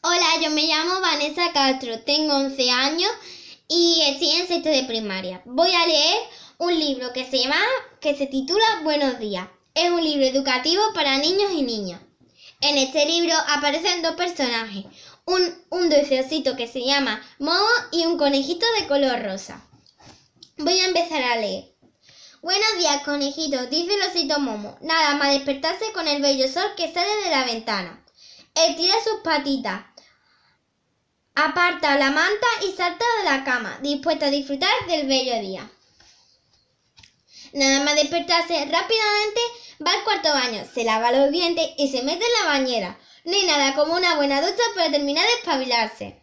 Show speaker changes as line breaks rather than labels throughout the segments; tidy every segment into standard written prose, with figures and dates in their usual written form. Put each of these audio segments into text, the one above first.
Hola, yo me llamo Vanessa Castro, tengo 11 años y estoy en sexto de primaria. Voy a leer un libro que se titula Buenos días. Es un libro educativo para niños y niñas. En este libro aparecen dos personajes, un dulcecito que se llama Momo y un conejito de color rosa. Voy a empezar a leer. Buenos días, conejito, dice el osito Momo, nada más despertarse con el bello sol que sale de la ventana. Estira sus patitas, aparta la manta y salta de la cama, dispuesta a disfrutar del bello día. Nada más despertarse, rápidamente va al cuarto baño, se lava los dientes y se mete en la bañera. No hay nada como una buena ducha para terminar de espabilarse.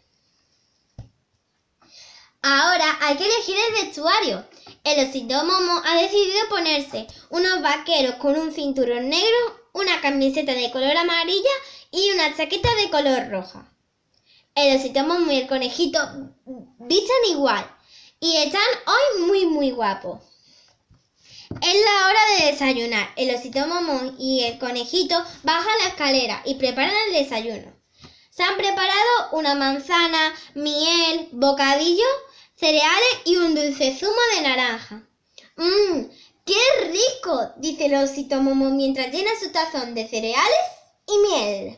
Ahora hay que elegir el vestuario. El osito Momo ha decidido ponerse unos vaqueros con un cinturón negro, una camiseta de color amarilla y una chaqueta de color roja. El osito Momo y el conejito visten igual y están hoy muy guapos. Es la hora de desayunar. El osito Momo y el conejito bajan la escalera y preparan el desayuno. Se han preparado una manzana, miel, bocadillo, cereales y un dulce zumo de naranja. ¡Qué rico!, dice el osito Momo mientras llena su tazón de cereales y miel.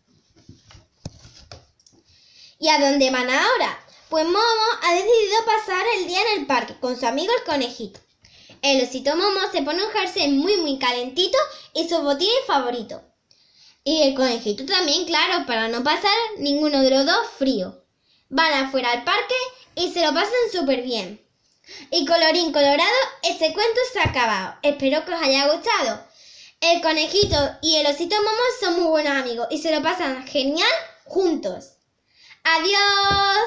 ¿Y a dónde van ahora? Pues Momo ha decidido pasar el día en el parque con su amigo el conejito. El osito Momo se pone un jersey muy calentito y sus botines favoritos. Y el conejito también, claro, para no pasar ninguno de los dos frío. Van afuera al parque y se lo pasan súper bien. Y colorín colorado, este cuento se ha acabado. Espero que os haya gustado. El conejito y el osito Momo son muy buenos amigos y se lo pasan genial juntos. ¡Adiós!